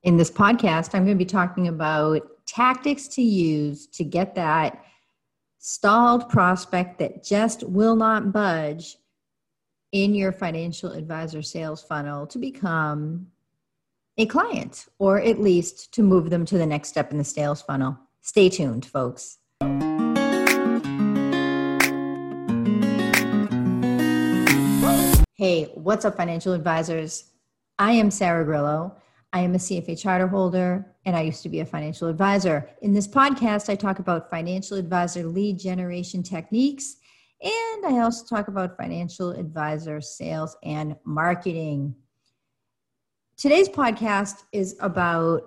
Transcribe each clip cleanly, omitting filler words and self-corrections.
In this podcast, I'm going to be talking about tactics to use to get that stalled prospect that just will not budge in your financial advisor sales funnel to become a client, or at least to move them to the next step in the sales funnel. Stay tuned, folks. Hey, what's up, financial advisors? I am Sarah Grillo. I am a CFA charter holder, and I used to be a financial advisor. In this podcast, I talk about financial advisor lead generation techniques, and I also talk about financial advisor sales and marketing. Today's podcast is about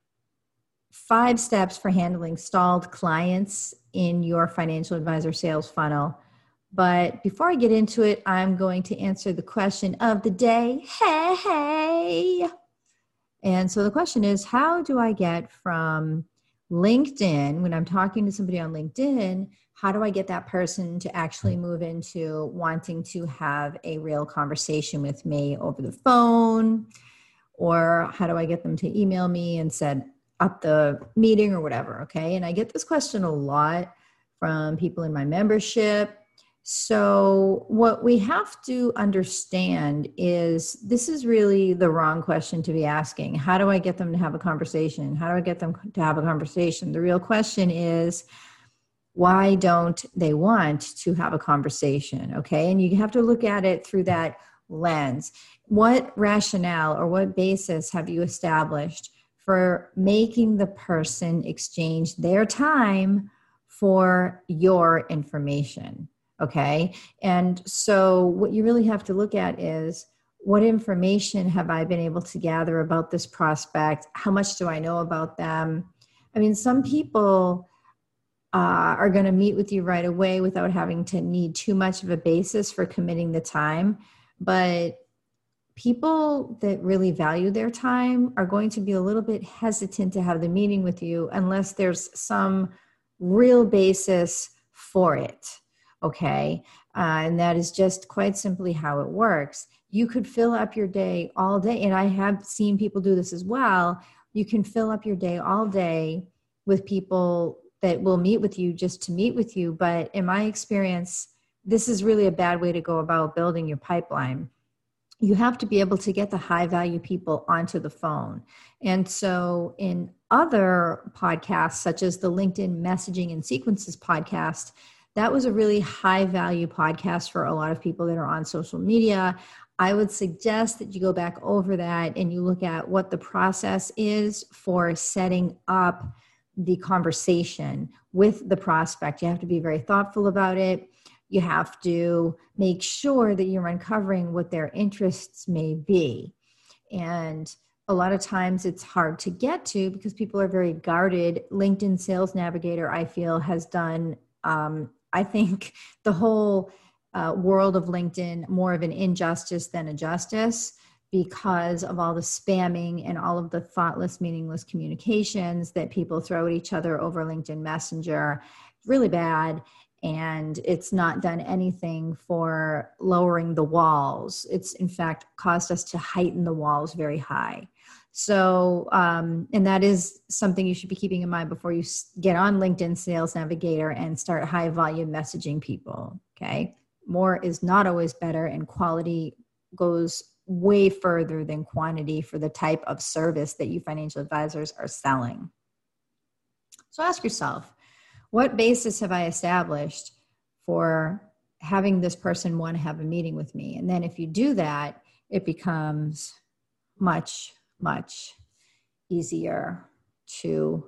5 steps for handling stalled clients in your financial advisor sales funnel. But before I get into it, I'm going to answer the question of the day. Hey. And so the question is, how do I get from LinkedIn, when I'm talking to somebody on LinkedIn, how do I get that person to actually move into wanting to have a real conversation with me over the phone? Or how do I get them to email me and set up the meeting or whatever, okay? And I get this question a lot from people in my membership. So what we have to understand is this is really the wrong question to be asking. How do I get them to have a conversation? How do I get them to have a conversation? The real question is, why don't they want to have a conversation? Okay. And you have to look at it through that lens. What rationale or what basis have you established for making the person exchange their time for your information? Okay. And so what you really have to look at is, what information have I been able to gather about this prospect? How much do I know about them? I mean, some people are going to meet with you right away without having to need too much of a basis for committing the time. But people that really value their time are going to be a little bit hesitant to have the meeting with you unless there's some real basis for it. Okay. And that is just quite simply how it works. You could fill up your day all day. And I have seen people do this as well. You can fill up your day all day with people that will meet with you just to meet with you. But in my experience, this is really a bad way to go about building your pipeline. You have to be able to get the high value people onto the phone. And so in other podcasts, such as the LinkedIn Messaging and Sequences podcast, that was a really high value podcast for a lot of people that are on social media. I would suggest that you go back over that and you look at what the process is for setting up the conversation with the prospect. You have to be very thoughtful about it. You have to make sure that you're uncovering what their interests may be. And a lot of times it's hard to get to because people are very guarded. LinkedIn Sales Navigator, I feel, has done I think the whole world of LinkedIn more of an injustice than a justice because of all the spamming and all of the thoughtless, meaningless communications that people throw at each other over LinkedIn Messenger. Really bad. And it's not done anything for lowering the walls. It's in fact caused us to heighten the walls very high. So, and that is something you should be keeping in mind before you get on LinkedIn Sales Navigator and start high volume messaging people. Okay. More is not always better, and quality goes way further than quantity for the type of service that you financial advisors are selling. So ask yourself, what basis have I established for having this person want to have a meeting with me? And then if you do that, it becomes much easier to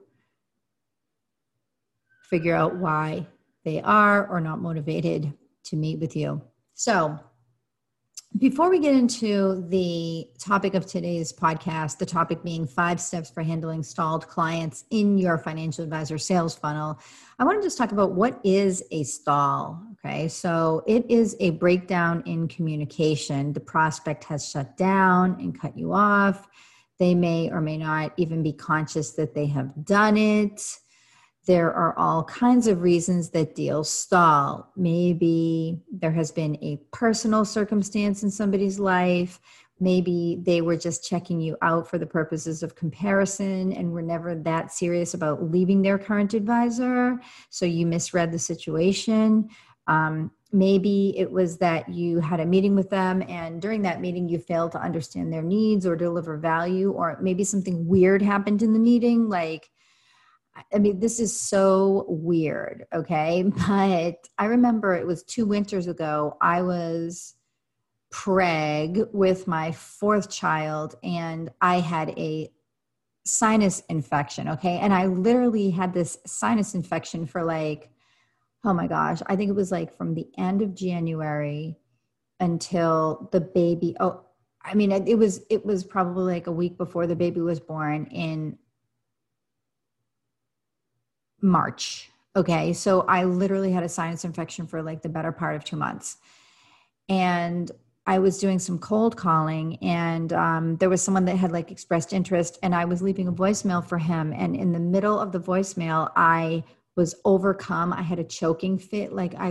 figure out why they are or not motivated to meet with you. So before we get into the topic of today's podcast, the topic being 5 steps for handling stalled clients in your financial advisor sales funnel, I want to just talk about what is a stall. Okay, so it is a breakdown in communication. The prospect has shut down and cut you off. They may or may not even be conscious that they have done it. There are all kinds of reasons that deals stall. Maybe there has been a personal circumstance in somebody's life maybe they were just checking you out for the purposes of comparison and were never that serious about leaving their current advisor. So you misread the situation. Maybe it was that you had a meeting with them and during that meeting you failed to understand their needs or deliver value, or maybe something weird happened in the meeting. Like, I mean, this is so weird. Okay. But I remember it was 2 winters ago. I was preg with my 4th child and I had a sinus infection. Okay. And I literally had this sinus infection for like, oh my gosh, I think it was like from the end of January until the baby. Oh, I mean, it was probably like a week before the baby was born in March. Okay. So I literally had a sinus infection for like the better part of 2 months. And I was doing some cold calling and there was someone that had like expressed interest and I was leaving a voicemail for him. And in the middle of the voicemail, I was overcome. I had a choking fit. Like I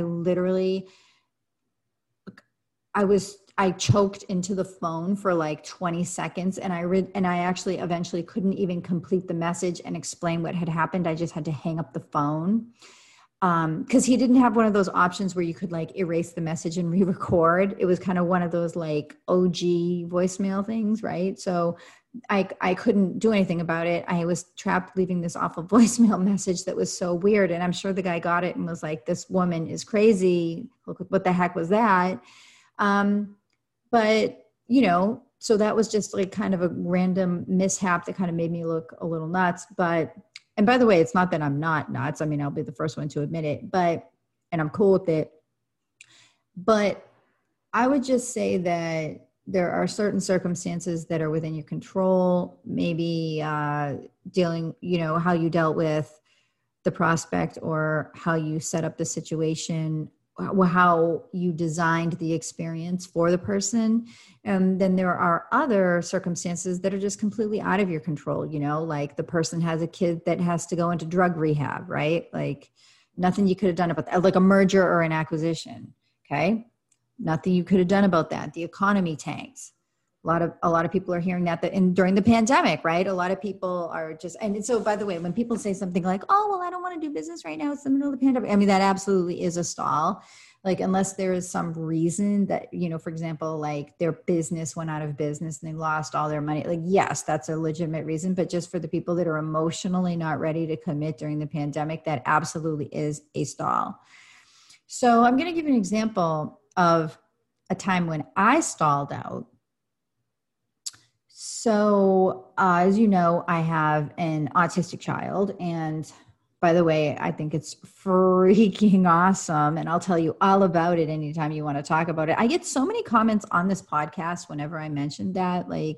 choked into the phone for like 20 seconds and I actually eventually couldn't even complete the message and explain what had happened. I just had to hang up the phone. Because he didn't have one of those options where you could like erase the message and re-record. It was kind of one of those like OG voicemail things, right? So I couldn't do anything about it. I was trapped leaving this awful voicemail message that was so weird. And I'm sure the guy got it and was like, this woman is crazy. Look, what the heck was that? But, you know, so that was just like kind of a random mishap that kind of made me look a little nuts. And by the way, it's not that I'm not nuts. I mean, I'll be the first one to admit it, and I'm cool with it. But I would just say that there are certain circumstances that are within your control, maybe dealing, you know, how you dealt with the prospect or how you set up the situation, how you designed the experience for the person. And then there are other circumstances that are just completely out of your control, you know, like the person has a kid that has to go into drug rehab, right? Like nothing you could have done about that, like a merger or an acquisition. Okay. Nothing you could have done about that. The economy tanks. A lot of people are hearing that during the pandemic, right? A lot of people are just, and so by the way, when people say something like, oh, well, I don't want to do business right now, it's the middle of the pandemic. I mean, that absolutely is a stall. Like, unless there is some reason that, you know, for example, like their business went out of business and they lost all their money. Like, yes, that's a legitimate reason, but just for the people that are emotionally not ready to commit during the pandemic, that absolutely is a stall. So I'm going to give you an example of a time when I stalled out. So, as you know, I have an autistic child. And by the way, I think it's freaking awesome. And I'll tell you all about it anytime you want to talk about it. I get so many comments on this podcast whenever I mention that. Like,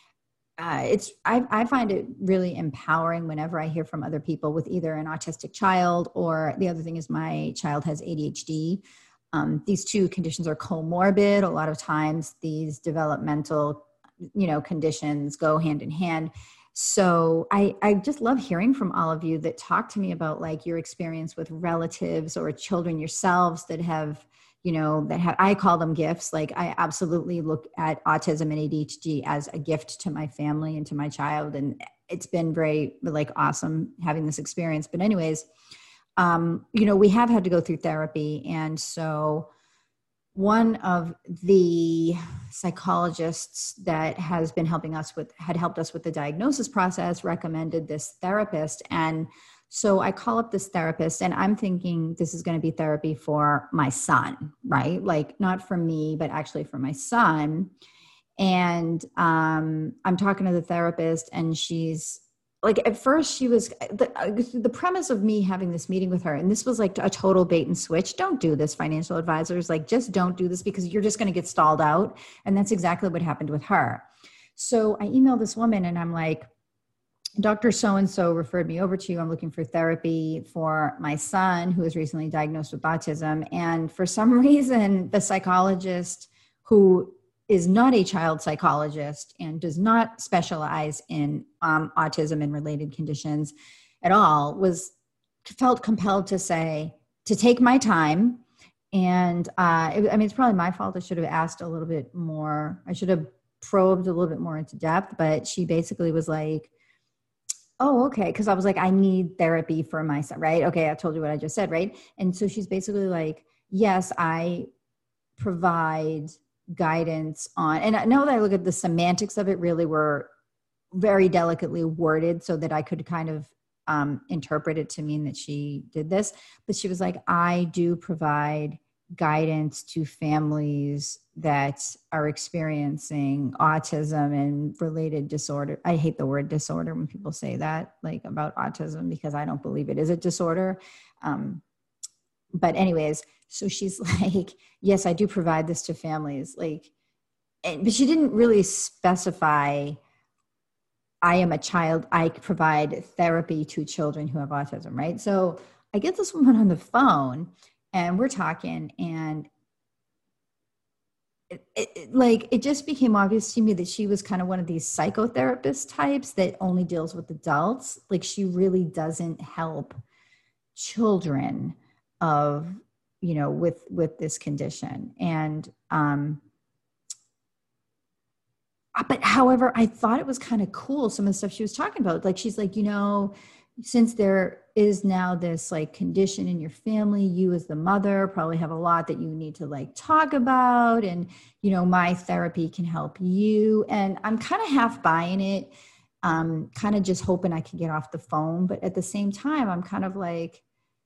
I find it really empowering whenever I hear from other people with either an autistic child, or the other thing is my child has ADHD. These two conditions are comorbid. A lot of times these developmental conditions go hand in hand. So I just love hearing from all of you that talk to me about like your experience with relatives or children yourselves that have, I call them gifts. Like I absolutely look at autism and ADHD as a gift to my family and to my child. And it's been very like awesome having this experience. But anyways, we have had to go through therapy. And so one of the psychologists that has been had helped us with the diagnosis process recommended this therapist. And so I call up this therapist and I'm thinking this is going to be therapy for my son, right? Like not for me, but actually for my son. And I'm talking to the therapist and she's like, at first she was, the premise of me having this meeting with her, and this was like a total bait and switch. Don't do this, financial advisors. Like, just don't do this because you're just going to get stalled out. And that's exactly what happened with her. So I emailed this woman and I'm like, Dr. So-and-so referred me over to you. I'm looking for therapy for my son who was recently diagnosed with autism. And for some reason, the psychologist, who is not a child psychologist and does not specialize in autism and related conditions at all, felt compelled to take my time. And it's probably my fault. I should have asked a little bit more. I should have probed a little bit more into depth, but she basically was like, oh, okay. Cause I was like, I need therapy for my son, right? Okay. I told you what I just said, right? And so she's basically like, yes, I provide guidance on, and now that I look at the semantics of it, really were very delicately worded so that I could kind of interpret it to mean that she did this. But she was like, I do provide guidance to families that are experiencing autism and related disorder. I hate the word disorder when people say that, like about autism, because I don't believe it is a disorder. But anyways, so she's like, yes, I do provide this to families. Like, but she didn't really specify, I am a child, I provide therapy to children who have autism, right? So I get this woman on the phone and we're talking, and it just became obvious to me that she was kind of one of these psychotherapist types that only deals with adults. Like, she really doesn't help children of, you know, with this condition. And but however, I thought it was kind of cool, some of the stuff she was talking about. Like, she's like, you know, since there is now this like condition in your family, you as the mother probably have a lot that you need to like talk about. And, you know, my therapy can help you. And I'm kind of half buying it, kind of just hoping I can get off the phone. But at the same time, I'm kind of like,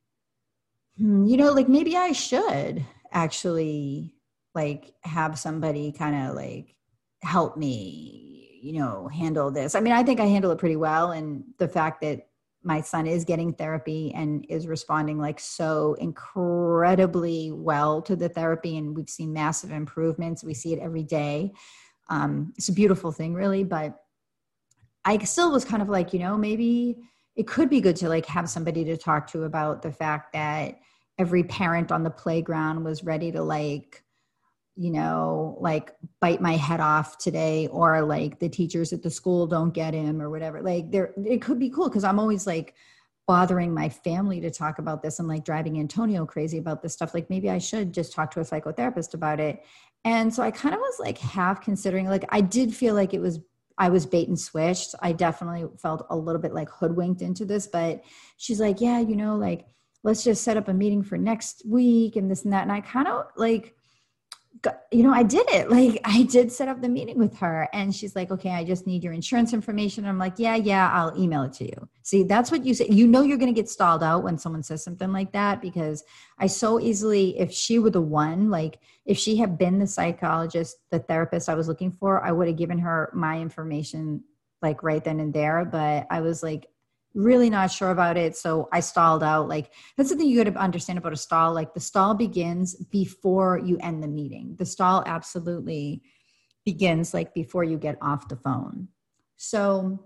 you know, like maybe I should actually like have somebody kind of like help me, you know, handle this. I mean, I think I handle it pretty well. And the fact that my son is getting therapy and is responding like so incredibly well to the therapy, and we've seen massive improvements. We see it every day. It's a beautiful thing, really. But I still was kind of like, you know, maybe it could be good to like have somebody to talk to about the fact that every parent on the playground was ready to like, you know, like bite my head off today, or like the teachers at the school don't get him or whatever. Like it could be cool, because I'm always like bothering my family to talk about this and like driving Antonio crazy about this stuff. Like maybe I should just talk to a psychotherapist about it. And so I kind of was like half considering, like I did feel like I was bait and switched. I definitely felt a little bit like hoodwinked into this, but she's like, yeah, you know, like let's just set up a meeting for next week and this and that. And I kind of like, you know, I did it. Like I did set up the meeting with her, and she's like, okay, I just need your insurance information. I'm like, yeah, I'll email it to you. See, that's what you say. You know, you're going to get stalled out when someone says something like that, because I so easily, if she were the one, like if she had been the psychologist, the therapist I was looking for, I would have given her my information like right then and there. But I was like, really not sure about it. So I stalled out. Like that's the thing you got to understand about a stall. Like the stall begins before you end the meeting. The stall absolutely begins like before you get off the phone. So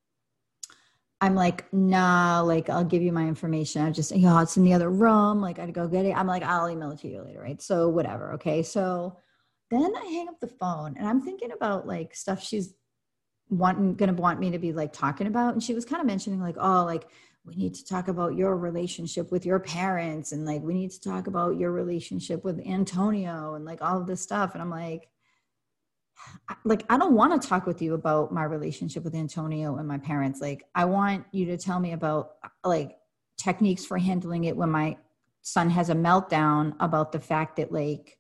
I'm like, nah, like I'll give you my information. I just, you know, it's in the other room. Like I'd go get it. I'm like, I'll email it to you later. Right. So whatever. Okay. So then I hang up the phone and I'm thinking about like stuff she's gonna want me to be like talking about. And she was kind of mentioning like, oh, like we need to talk about your relationship with your parents, and like we need to talk about your relationship with Antonio, and like all of this stuff. And I'm like I don't want to talk with you about my relationship with Antonio and my parents. Like I want you to tell me about like techniques for handling it when my son has a meltdown about the fact that like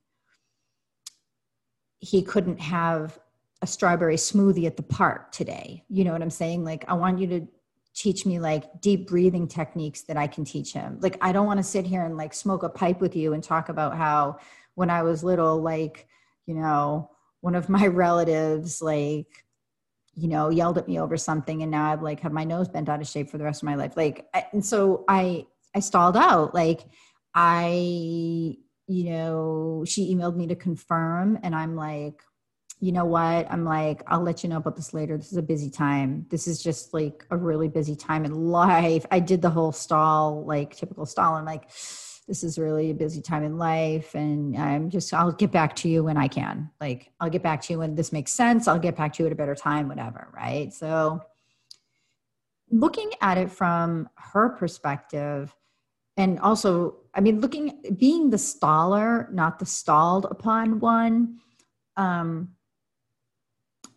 he couldn't have a strawberry smoothie at the park today. You know what I'm saying? Like, I want you to teach me like deep breathing techniques that I can teach him. Like, I don't want to sit here and like smoke a pipe with you and talk about how when I was little, like, you know, one of my relatives, like, you know, yelled at me over something. And now I've like have my nose bent out of shape for the rest of my life. Like, and so I stalled out. Like you know, she emailed me to confirm, and I'm like, you know what? I'm like, I'll let you know about this later. This is a busy time. This is just like a really busy time in life. I did the whole stall, like typical stall. I'm like, this is really a busy time in life. And I'll get back to you when I can. Like, I'll get back to you when this makes sense. I'll get back to you at a better time, whatever. Right. So looking at it from her perspective, and also, I mean, being the staller, not the stalled upon one,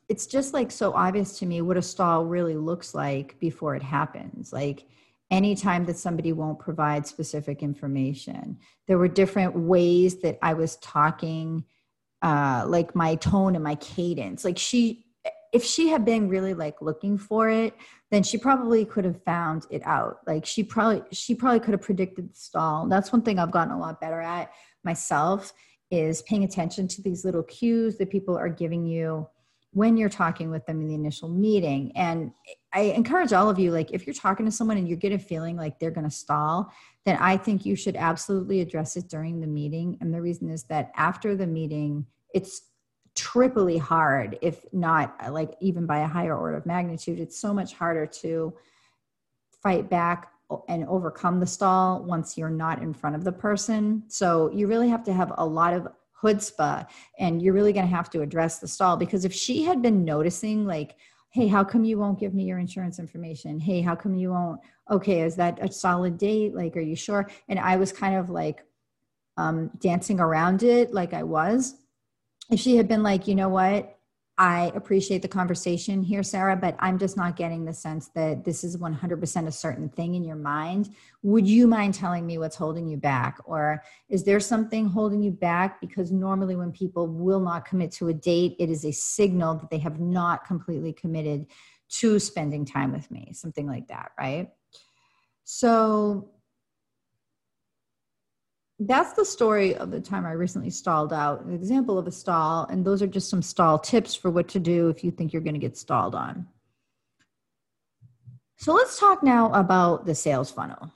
it's just like so obvious to me what a stall really looks like before it happens. Like anytime that somebody won't provide specific information, there were different ways that I was talking, like my tone and my cadence. Like if she had been really like looking for it, then she probably could have found it out. Like she probably could have predicted the stall. That's one thing I've gotten a lot better at myself, is paying attention to these little cues that people are giving you when you're talking with them in the initial meeting. And I encourage all of you, like if you're talking to someone and you get a feeling like they're going to stall, then I think you should absolutely address it during the meeting. And the reason is that after the meeting, it's triply hard, if not like even by a higher order of magnitude. It's so much harder to fight back and overcome the stall once you're not in front of the person. So you really have to have a lot of chutzpah, and you're really going to have to address the stall. Because if she had been noticing like, hey, how come you won't give me your insurance information? Hey, how come you won't? Okay, is that a solid date? Like, are you sure? And I was kind of like dancing around it like I was. If she had been like, you know what, I appreciate the conversation here, Sarah, but I'm just not getting the sense that this is 100% a certain thing in your mind. Would you mind telling me what's holding you back? Or is there something holding you back? Because normally when people will not commit to a date, it is a signal that they have not completely committed to spending time with me, something like that, right? So that's the story of the time I recently stalled out, an example of a stall. And those are just some stall tips for what to do if you think you're going to get stalled on. So let's talk now about the sales funnel.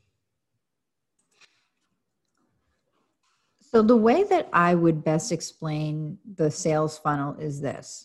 So the way that I would best explain the sales funnel is this.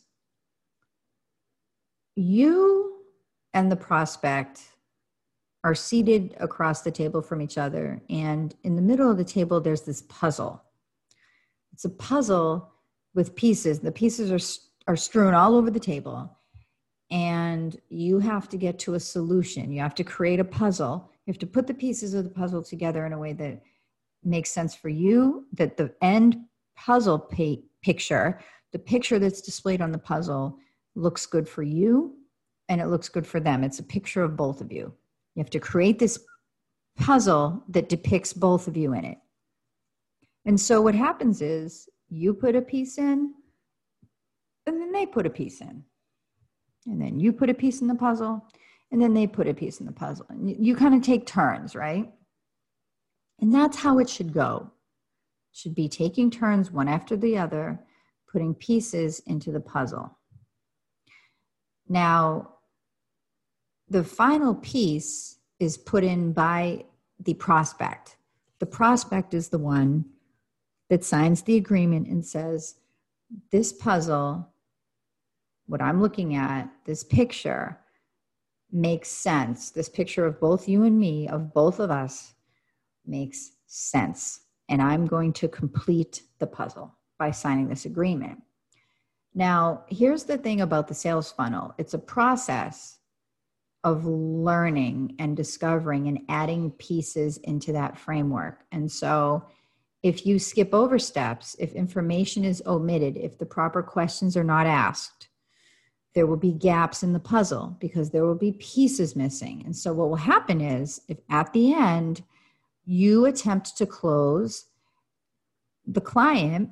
You and the prospect are seated across the table from each other. And in the middle of the table, there's this puzzle. It's a puzzle with pieces. The pieces are strewn all over the table. And you have to get to a solution. You have to create a puzzle. You have to put the pieces of the puzzle together in a way that makes sense for you, that the end puzzle picture, the picture that's displayed on the puzzle, looks good for you and it looks good for them. It's a picture of both of you. You have to create this puzzle that depicts both of you in it. And so what happens is you put a piece in, and then they put a piece in. And then you put a piece in the puzzle, and then they put a piece in the puzzle. And you kind of take turns, right? And that's how it should go. It should be taking turns one after the other, putting pieces into the puzzle. Now, the final piece is put in by the prospect. The prospect is the one that signs the agreement and says, this puzzle, what I'm looking at, this picture makes sense. This picture of both you and me, of both of us, makes sense. And I'm going to complete the puzzle by signing this agreement. Now, here's the thing about the sales funnel. It's a process of learning and discovering and adding pieces into that framework. And so if you skip over steps, if information is omitted, if the proper questions are not asked, there will be gaps in the puzzle because there will be pieces missing. And so what will happen is, if at the end you attempt to close the client,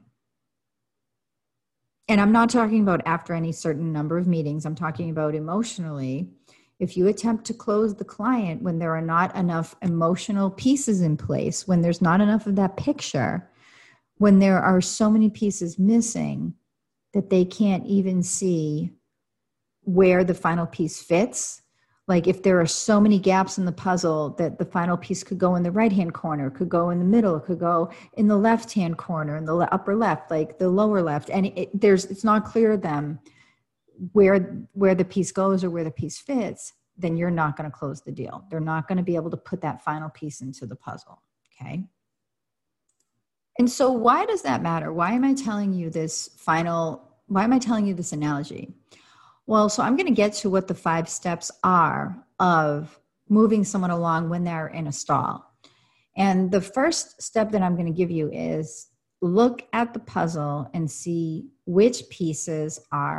and I'm not talking about after any certain number of meetings, I'm talking about emotionally. If you attempt to close the client when there are not enough emotional pieces in place, when there's not enough of that picture, when there are so many pieces missing that they can't even see where the final piece fits, like if there are so mmany gaps in the puzzle that the final piece could go in the right-hand corner, could go in the middle, could go in the left-hand corner, in the upper left, like the lower left, and it's not clear to them where the piece goes or where the piece fits, then you're not going to close the deal. They're not going to be able to put that final piece into the puzzle. Okay. And so why does that matter? Why am I telling you this analogy? Well, so I'm going to get to what the 5 steps are of moving someone along when they're in a stall. And the first step that I'm going to give you is look at the puzzle and see which pieces are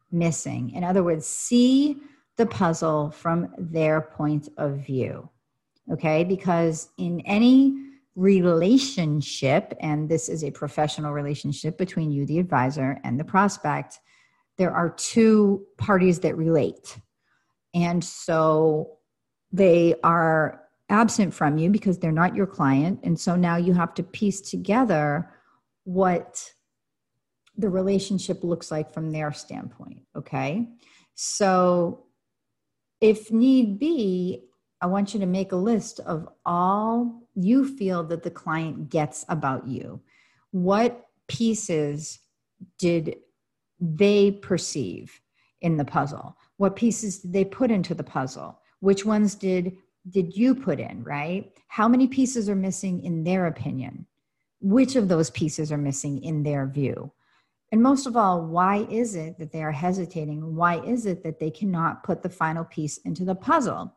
missing. In other words, see the puzzle from their point of view. Okay? Because in any relationship, and this is a professional relationship between you, the advisor, and the prospect, there are two parties that relate. And so they are absent from you because they're not your client. And so now you have to piece together what the relationship looks like from their standpoint. Okay. So if need be, I want you to make a list of all you feel that the client gets about you. What pieces did they perceive in the puzzle? What pieces did they put into the puzzle? Which ones did you put in, right? How many pieces are missing in their opinion? Which of those pieces are missing in their view? And most of all, why is it that they are hesitating? Why is it that they cannot put the final piece into the puzzle?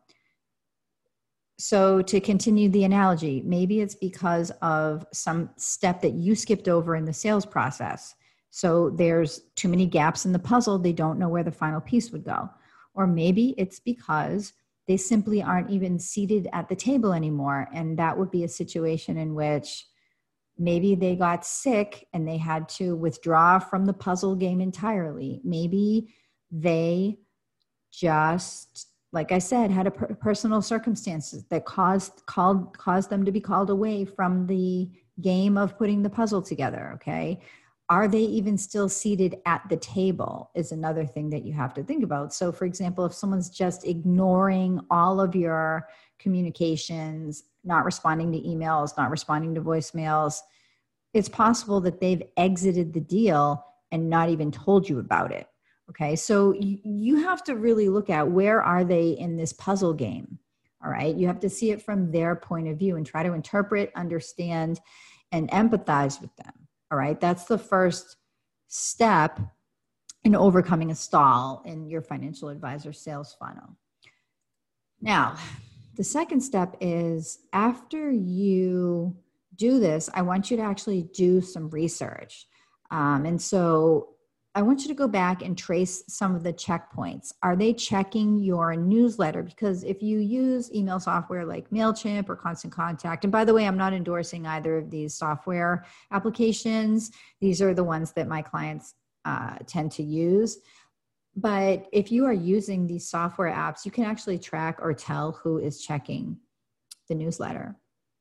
So to continue the analogy, maybe it's because of some step that you skipped over in the sales process. So there's too many gaps in the puzzle. They don't know where the final piece would go. Or maybe it's because they simply aren't even seated at the table anymore. And that would be a situation in which maybe they got sick and they had to withdraw from the puzzle game entirely. Maybe they just, like I said, had a personal circumstances that caused them to be called away from the game of putting the puzzle together. Okay. Are they even still seated at the table is another thing that you have to think about. So for example, if someone's just ignoring all of your communications, not responding to emails, not responding to voicemails, it's possible that they've exited the deal and not even told you about it. Okay. So you have to really look at where are they in this puzzle game. All right. You have to see it from their point of view and try to interpret, understand, and empathize with them. All right. That's the first step in overcoming a stall in your financial advisor sales funnel. Now, the second step is after you do this, I want you to actually do some research. And so I want you to go back and trace some of the checkpoints. Are they checking your newsletter? Because if you use email software like MailChimp or Constant Contact, and by the way, I'm not endorsing either of these software applications. These are the ones that my clients tend to use. But if you are using these software apps, you can actually track or tell who is checking the newsletter.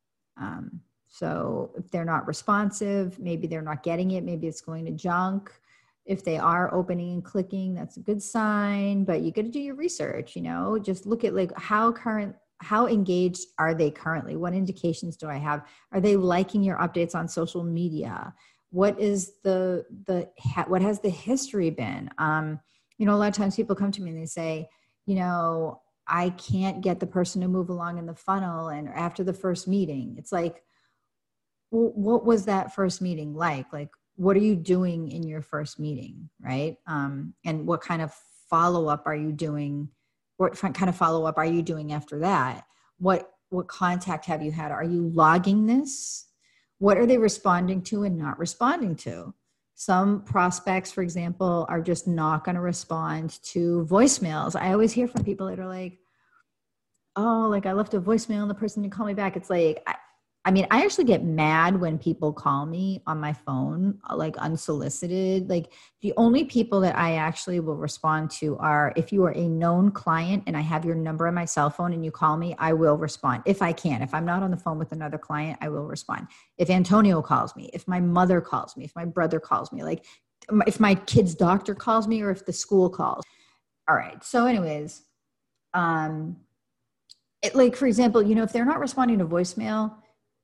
So if they're not responsive, maybe they're not getting it, maybe it's going to junk. If they are opening and clicking, that's a good sign, but you got to do your research, just look at like how engaged are they currently? What indications do I have? Are they liking your updates on social media? What is what has the history been? A lot of times people come to me and they say, I can't get the person to move along in the funnel. And after the first meeting, it's like, well, what was that first meeting like? Like, what are you doing in your first meeting, right? And what kind of follow-up are you doing? What kind of follow-up are you doing after that? What contact have you had? Are you logging this? What are they responding to and not responding to? Some prospects, for example, are just not going to respond to voicemails. I always hear from people that are like, oh, like I left a voicemail and the person didn't call me back. It's like, I actually get mad when people call me on my phone, like unsolicited. Like the only people that I actually will respond to are if you are a known client and I have your number on my cell phone and you call me, I will respond if I can. If I'm not on the phone with another client, I will respond. If Antonio calls me, if my mother calls me, if my brother calls me, like if my kid's doctor calls me or if the school calls. All right. So anyways, for example, if they're not responding to voicemail,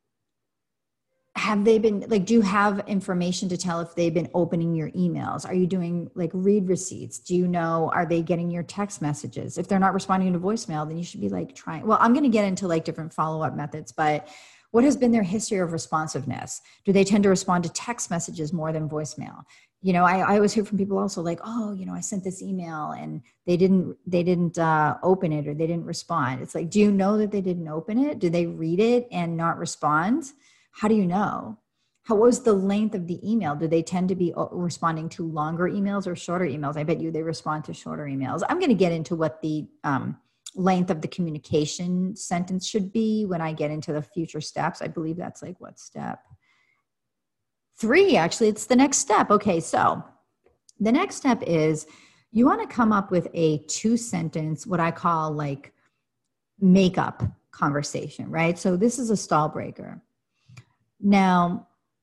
have they been do you have information to tell if they've been opening your emails? Are you doing read receipts? Are they getting your text messages? If they're not responding to voicemail, then you should be trying. Well, I'm going to get into different follow-up methods, but what has been their history of responsiveness? Do they tend to respond to text messages more than voicemail? I always hear from people also I sent this email and they didn't open it or they didn't respond. It's like, do you know that they didn't open it? Do they read it and not respond? How do you know? How was the length of the email? Do they tend to be responding to longer emails or shorter emails? I bet you they respond to shorter emails. I'm going to get into what the length of the communication sentence should be when I get into the future steps. I believe that's like what, step 3, actually. It's the next step. Okay, so the next step is you want to come up with a 2-sentence, what I call like makeup conversation, right? So this is a stall breaker. Now,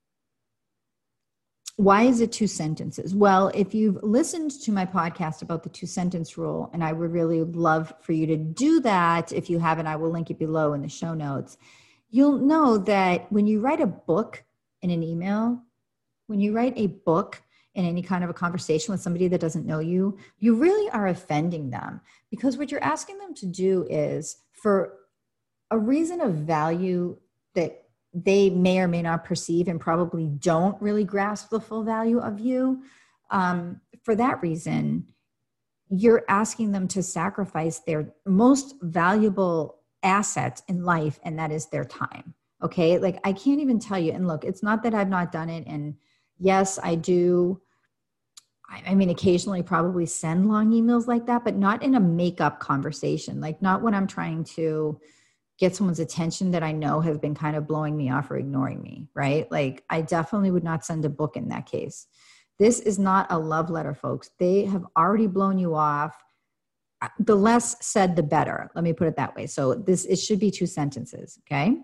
why is it 2 sentences? Well, if you've listened to my podcast about the 2-sentence rule, and I would really love for you to do that. If you haven't, I will link it below in the show notes. You'll know that when you write a book in an email, when you write a book in any kind of a conversation with somebody that doesn't know you, you really are offending them, because what you're asking them to do is, for a reason of value that they may or may not perceive and probably don't really grasp the full value of you, for that reason, you're asking them to sacrifice their most valuable asset in life, and that is their time. Okay, like I can't even tell you, and look, it's not that I've not done it, and yes, I do. I mean, occasionally probably send long emails like that, but not in a makeup conversation, like not when I'm trying to get someone's attention that I know has been kind of blowing me off or ignoring me, right? Like I definitely would not send a book in that case. This is not a love letter, folks. They have already blown you off. The less said, the better. Let me put it that way. So it should be 2 sentences, okay?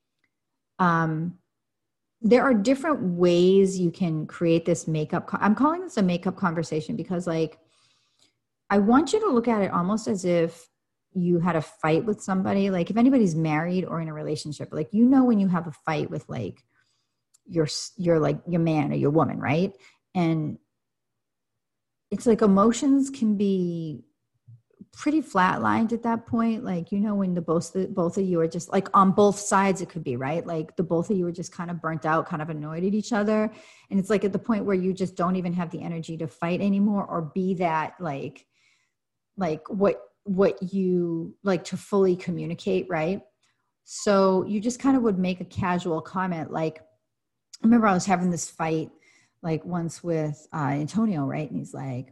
There are different ways you can create this makeup. I'm calling this a makeup conversation because like, I want you to look at it almost as if you had a fight with somebody. Like if anybody's married or in a relationship, like, you know, when you have a fight with like your man or your woman, right? And it's like emotions can be pretty flatlined at that point. Like, you know, when the both of you are just like on both sides, it could be, right? Like the both of you are just kind of burnt out, kind of annoyed at each other. And it's like at the point where you just don't even have the energy to fight anymore or be that like what you like to fully communicate, right? So you just kind of would make a casual comment. Like, I remember I was having this fight like once with Antonio, right? And he's like,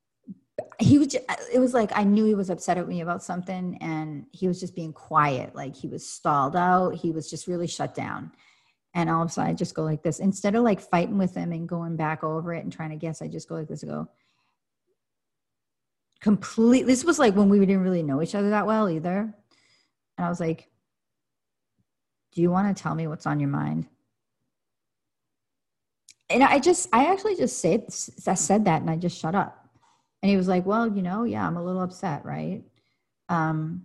it was like, I knew he was upset at me about something and he was just being quiet. Like he was stalled out. He was just really shut down. And all of a sudden I just go like this, instead of like fighting with him and going back over it and trying to guess, I just go like this. I go, completely. This was like when we didn't really know each other that well either. And I was like, do you want to tell me what's on your mind? And I actually just said that and I just shut up. And he was like, well, you know, yeah, I'm a little upset, right? And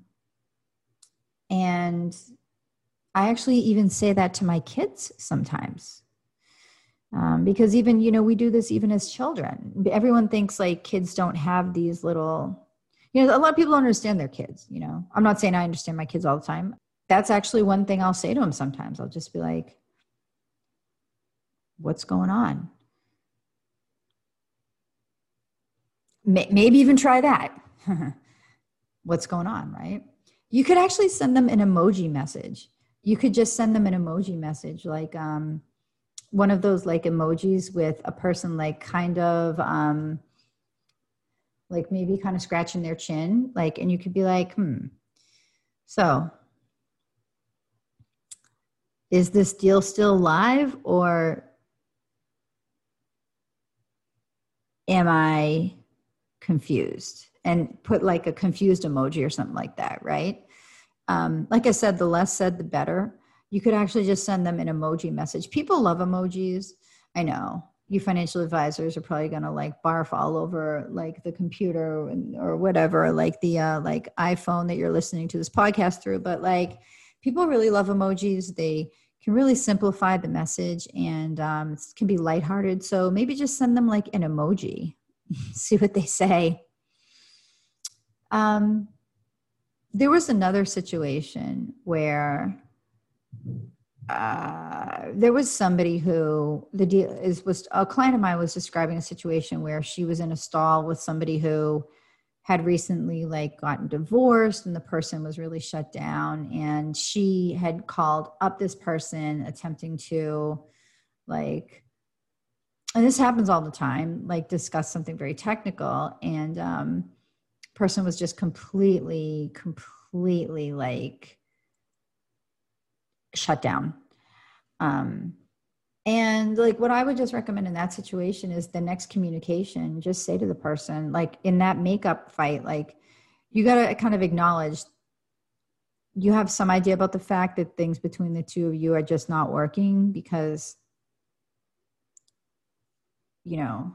I actually even say that to my kids sometimes. Because even, you know, we do this even as children. Everyone thinks like kids don't have these little, you know, a lot of people don't understand their kids, you know. I'm not saying I understand my kids all the time. That's actually one thing I'll say to them sometimes. I'll just be like, what's going on? Maybe even try that. What's going on, right? You could actually send them an emoji message. You could just send them an emoji message, like one of those like emojis with a person like kind of like maybe kind of scratching their chin, like, and you could be like, so is this deal still live or am I confused? And put like a confused emoji or something like that, right? Like I said, the less said, the better. You could actually just send them an emoji message. People love emojis. I know you financial advisors are probably going to like barf all over like the computer or whatever, like the like iPhone that you're listening to this podcast through. But like people really love emojis. They can really simplify the message and it can be lighthearted. So maybe just send them like an emoji, see what they say. There was another situation where there was somebody who was a client of mine was describing a situation where she was in a stall with somebody who had recently like gotten divorced and the person was really shut down, and she had called up this person attempting to like, and this happens all the time, like discuss something very technical, and person was just completely like shut down. And like what I would just recommend in that situation is the next communication, just say to the person, like in that makeup fight, like you got to kind of acknowledge you have some idea about the fact that things between the two of you are just not working because, you know,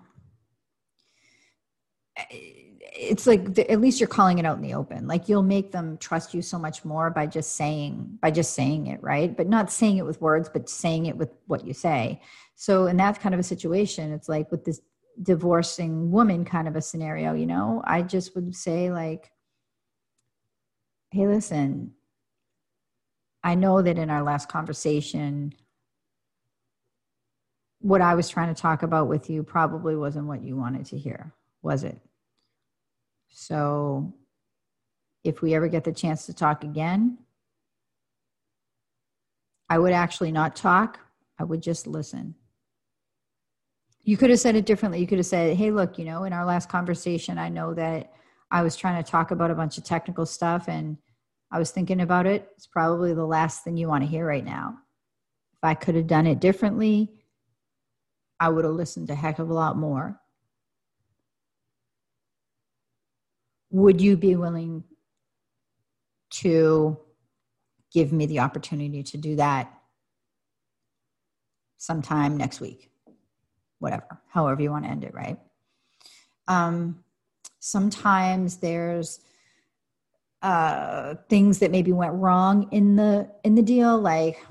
it's like at least you're calling it out in the open. Like you'll make them trust you so much more by just saying it, right? But not saying it with words, but saying it with what you say. So in that kind of a situation, it's like with this divorcing woman kind of a scenario, you know, I just would say like, hey, listen, I know that in our last conversation, what I was trying to talk about with you probably wasn't what you wanted to hear, was it? So if we ever get the chance to talk again, I would actually not talk. I would just listen. You could have said it differently. You could have said, hey, look, you know, in our last conversation, I know that I was trying to talk about a bunch of technical stuff and I was thinking about it. It's probably the last thing you want to hear right now. If I could have done it differently, I would have listened a heck of a lot more. Would you be willing to give me the opportunity to do that sometime next week? Whatever, however you want to end it, right? Sometimes there's things that maybe went wrong in the deal. Like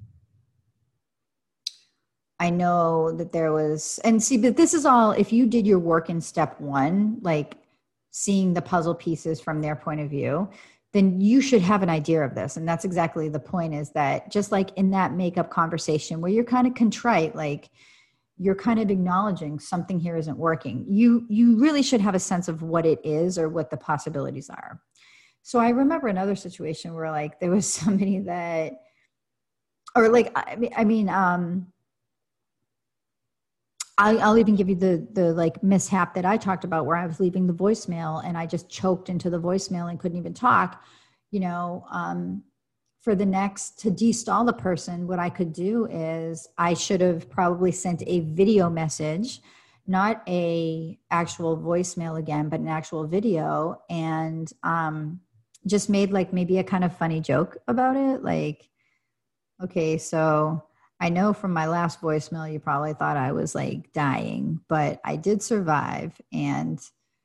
I know that there was, and see, but this is all, if you did your work in step one, like seeing the puzzle pieces from their point of view, then you should have an idea of this. And that's exactly the point, is that just like in that makeup conversation where you're kind of contrite, like you're kind of acknowledging something here isn't working. You really should have a sense of what it is or what the possibilities are. So I remember another situation where like there was somebody that, or like, I'll even give you the like mishap that I talked about where I was leaving the voicemail and I just choked into the voicemail and couldn't even talk, you know. For the next, to de-stall the person, what I could do is I should have probably sent a video message, not a actual voicemail again, but an actual video, and just made like maybe a kind of funny joke about it. Like, okay, so I know from my last voicemail, you probably thought I was like dying, but I did survive. And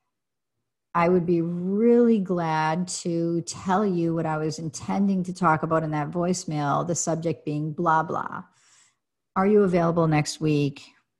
I would be really glad to tell you what I was intending to talk about in that voicemail, the subject being blah, blah. Are you available next week?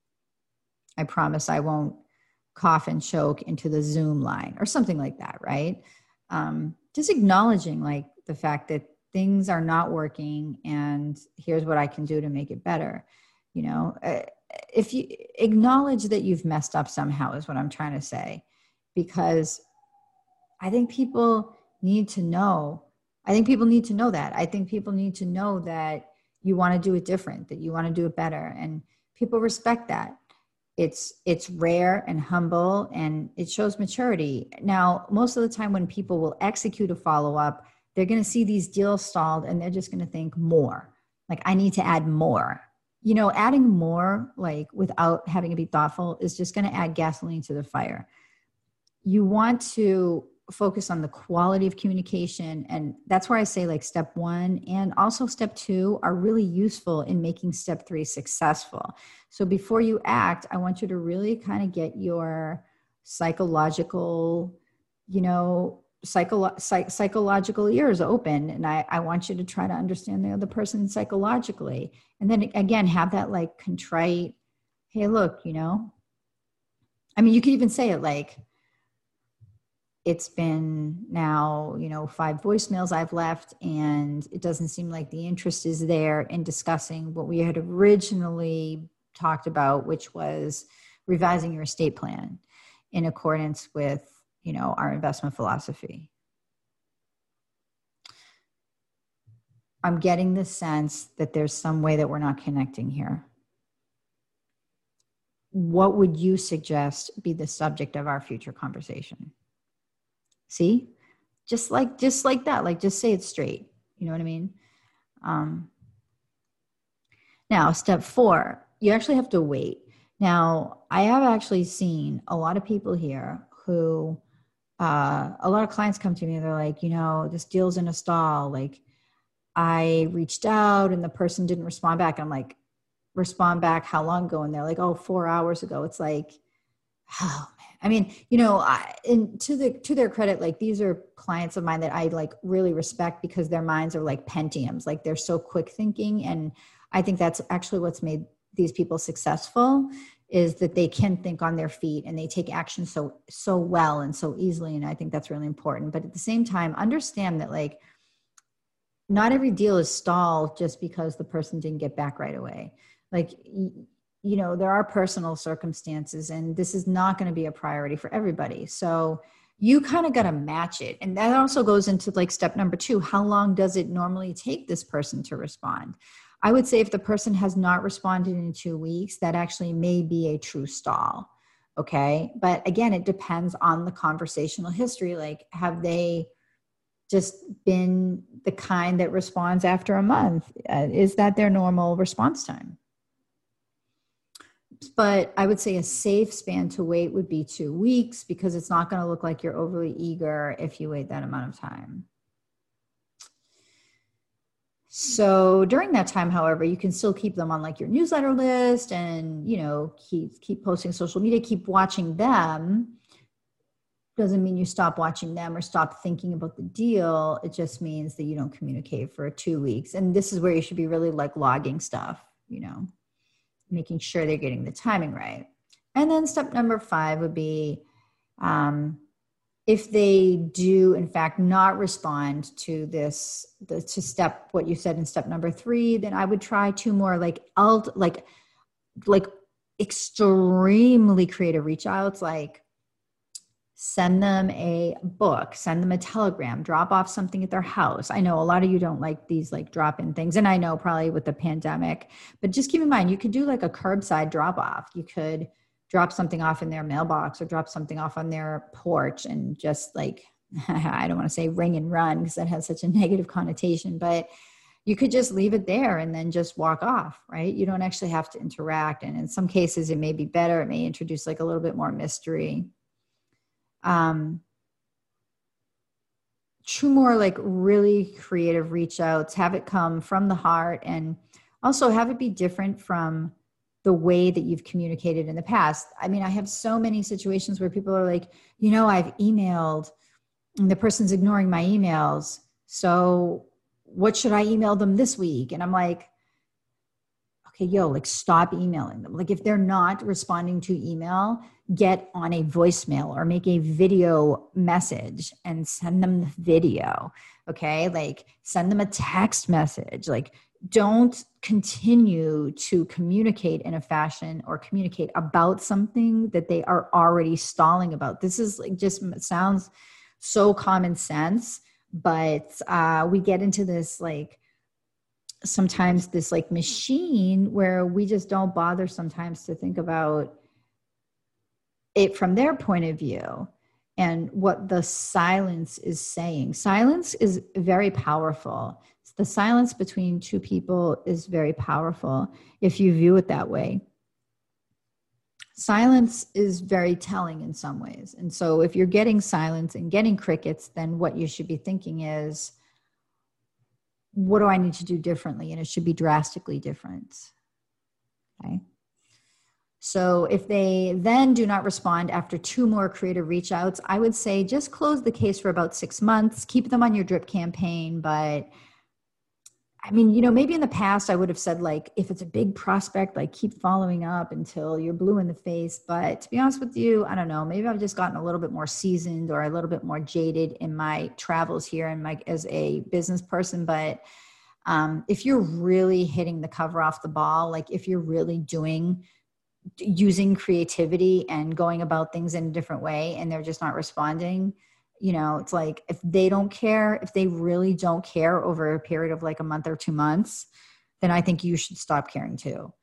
I promise I won't cough and choke into the Zoom line or something like that, right? Just acknowledging like the fact that things are not working and here's what I can do to make it better. You know, if you acknowledge that you've messed up somehow is what I'm trying to say, because I think people need to know. I think people need to know that. I think people need to know that you want to do it different, that you want to do it better. And people respect that. It's rare and humble and it shows maturity. Now, most of the time when people will execute a follow-up, they're going to see these deals stalled and they're just going to think more. Like, I need to add more. You know, adding more, like without having to be thoughtful, is just going to add gasoline to the fire. You want to focus on the quality of communication. And that's where I say like step one and also step two are really useful in making step three successful. So before you act, I want you to really kind of get your psychological, you know, psychological ears open. And I want you to try to understand the other person psychologically. And then again, have that like contrite, hey, look, you know, I mean, you could even say it like, it's been now, you know, 5 voicemails I've left, and it doesn't seem like the interest is there in discussing what we had originally talked about, which was revising your estate plan in accordance with, you know, our investment philosophy. I'm getting the sense that there's some way that we're not connecting here. what would you suggest be the subject of our future conversation? See, just like that, like just say it straight. You know what I mean? Now, step 4, you actually have to wait. Now, I have actually seen a lot of people here who, a lot of clients come to me and they're like, this deal's in a stall. Like, I reached out and the person didn't respond back. I'm like, respond back how long ago? And they're like, 4 hours ago. It's like, oh man. I mean, and to their credit, like these are clients of mine that I like really respect because their minds are like Pentiums, like they're so quick thinking. And I think that's actually what's made these people successful, is that they can think on their feet and they take action so well and so easily. And I think that's really important. But at the same time, understand that like not every deal is stalled just because the person didn't get back right away. Like, there are personal circumstances and this is not going to be a priority for everybody. So you kind of got to match it. And that also goes into like step number 2. How long does it normally take this person to respond? I would say if the person has not responded in 2 weeks, that actually may be a true stall. Okay. But again, it depends on the conversational history. Like, have they just been the kind that responds after a month? Is that their normal response time? But I would say a safe span to wait would be 2 weeks, because it's not going to look like you're overly eager if you wait that amount of time. So during that time, however, you can still keep them on like your newsletter list and, keep posting social media, keep watching them. Doesn't mean you stop watching them or stop thinking about the deal. It just means that you don't communicate for 2 weeks. And this is where you should be really like logging stuff, making sure they're getting the timing right. And then step number 5 would be, if they do in fact not respond to what you said in step number 3, then I would try 2 more like extremely creative reach outs, like send them a book, send them a telegram, drop off something at their house. I know a lot of you don't like these like drop-in things, and I know probably with the pandemic, but just keep in mind, you could do like a curbside drop off. You could drop something off in their mailbox or drop something off on their porch and just like, I don't want to say ring and run because that has such a negative connotation, but you could just leave it there and then just walk off, right? You don't actually have to interact. And in some cases it may be better. It may introduce like a little bit more mystery. 2 more like really creative reach outs, have it come from the heart, and also have it be different from the way that you've communicated in the past. I mean, I have so many situations where people are like, I've emailed and the person's ignoring my emails. So what should I email them this week? And I'm like, okay, like stop emailing them. Like if they're not responding to email, get on a voicemail or make a video message and send them the video. Okay. Like send them a text message. Like don't continue to communicate in a fashion or communicate about something that they are already stalling about. This is like just sounds so common sense, but we get into this like sometimes this like machine where we just don't bother sometimes to think about it from their point of view and what the silence is saying. Silence is very powerful. The silence between 2 people is very powerful if you view it that way. Silence is very telling in some ways. And so if you're getting silence and getting crickets, then what you should be thinking is, what do I need to do differently? And it should be drastically different. Okay. So if they then do not respond after 2 more creative reach outs, I would say just close the case for about 6 months, keep them on your drip campaign. But I mean, maybe in the past I would have said like, if it's a big prospect, like keep following up until you're blue in the face. But to be honest with you, I don't know, maybe I've just gotten a little bit more seasoned or a little bit more jaded in my travels here and as a business person. But if you're really hitting the cover off the ball, like if you're really using creativity and going about things in a different way and they're just not responding, it's like if they don't care, if they really don't care over a period of like a month or 2 months, then I think you should stop caring too.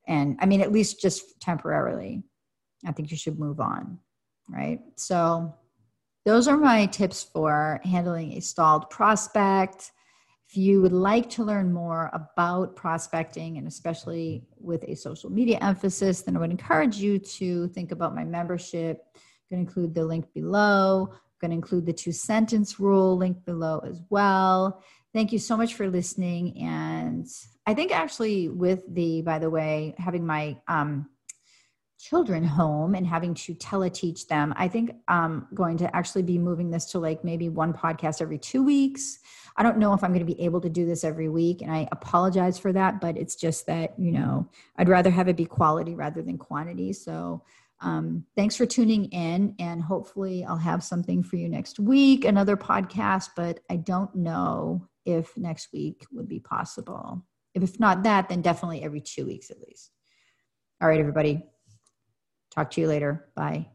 And I mean, at least just temporarily, I think you should move on, right? So those are my tips for handling a stalled prospect. If you would like to learn more about prospecting, and especially with a social media emphasis, then I would encourage you to think about my membership. I'm going to include the link below. I'm going to include the 2-sentence rule link below as well. Thank you so much for listening. And I think actually by the way, having my children home and having to teleteach them, I think I'm going to actually be moving this to like maybe one podcast every 2 weeks. I don't know if I'm going to be able to do this every week, and I apologize for that, but it's just that, I'd rather have it be quality rather than quantity. So thanks for tuning in, and hopefully I'll have something for you next week, another podcast, but I don't know if next week would be possible. If not that, then definitely every 2 weeks at least. All right, everybody. Talk to you later. Bye.